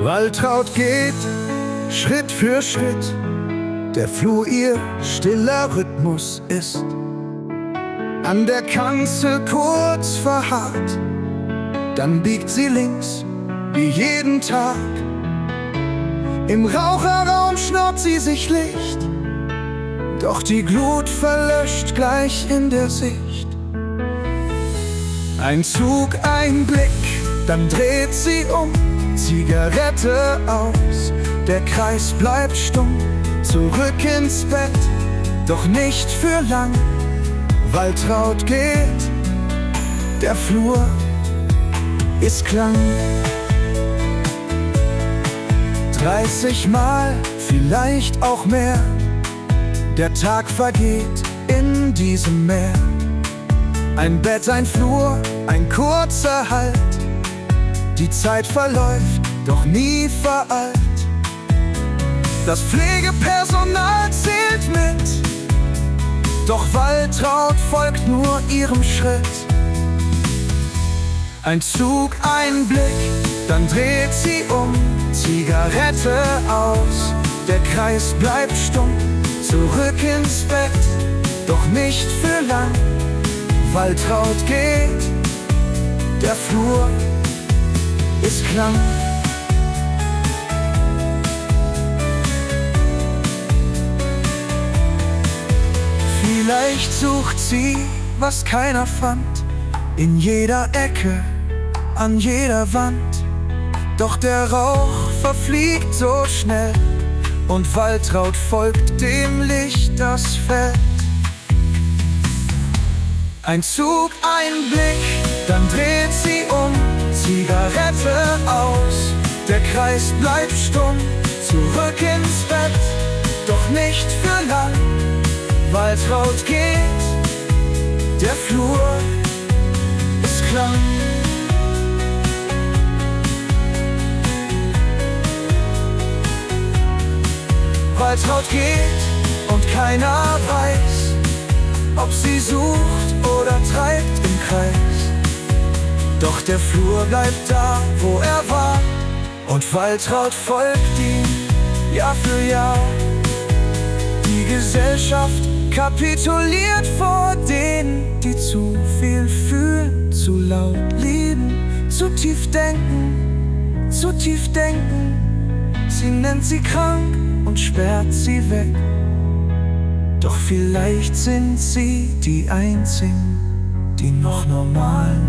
Waltraud geht Schritt für Schritt, der Flur ihr stiller Rhythmus ist. An der Kanzel kurz verharrt, dann biegt sie links, wie jeden Tag. Im Raucherraum schnaut sie sich Licht, doch die Glut verlöscht gleich in der Sicht. Ein Zug, ein Blick, dann dreht sie um, Zigarette aus, der Kreis bleibt stumm. Zurück ins Bett, doch nicht für lang. Waltraud geht, der Flur ist Klang. 30 Mal, vielleicht auch mehr, der Tag vergeht in diesem Meer. Ein Bett, ein Flur, ein kurzer Halt. Die Zeit verläuft, doch nie verallt. Das Pflegepersonal zählt mit, doch Waltraud folgt nur ihrem Schritt. Ein Zug, ein Blick, dann dreht sie um, Zigarette aus, der Kreis bleibt stumm. Zurück ins Bett, doch nicht für lang. Waltraud geht, der Flur ist Klang. Vielleicht sucht sie, was keiner fand, in jeder Ecke, an jeder Wand. Doch der Rauch verfliegt so schnell und Waltraud folgt dem Licht, das fällt. Ein Zug, ein Blick, dann dreht sie um, Zigarette aus, der Kreis bleibt stumm. Zurück ins Bett, doch nicht für lang. Waltraud geht, der Flur ist Klang. Waltraud geht und keiner weiß, ob sie sucht oder treibt im Kreis. Doch der Flur bleibt da, wo er war, und Waltraud folgt ihm Jahr für Jahr. Die Gesellschaft kapituliert vor denen, die zu viel fühlen, zu laut lieben, zu tief denken, zu tief denken. Sie nennt sie krank und sperrt sie weg. Doch vielleicht sind sie die Einzigen, die noch normal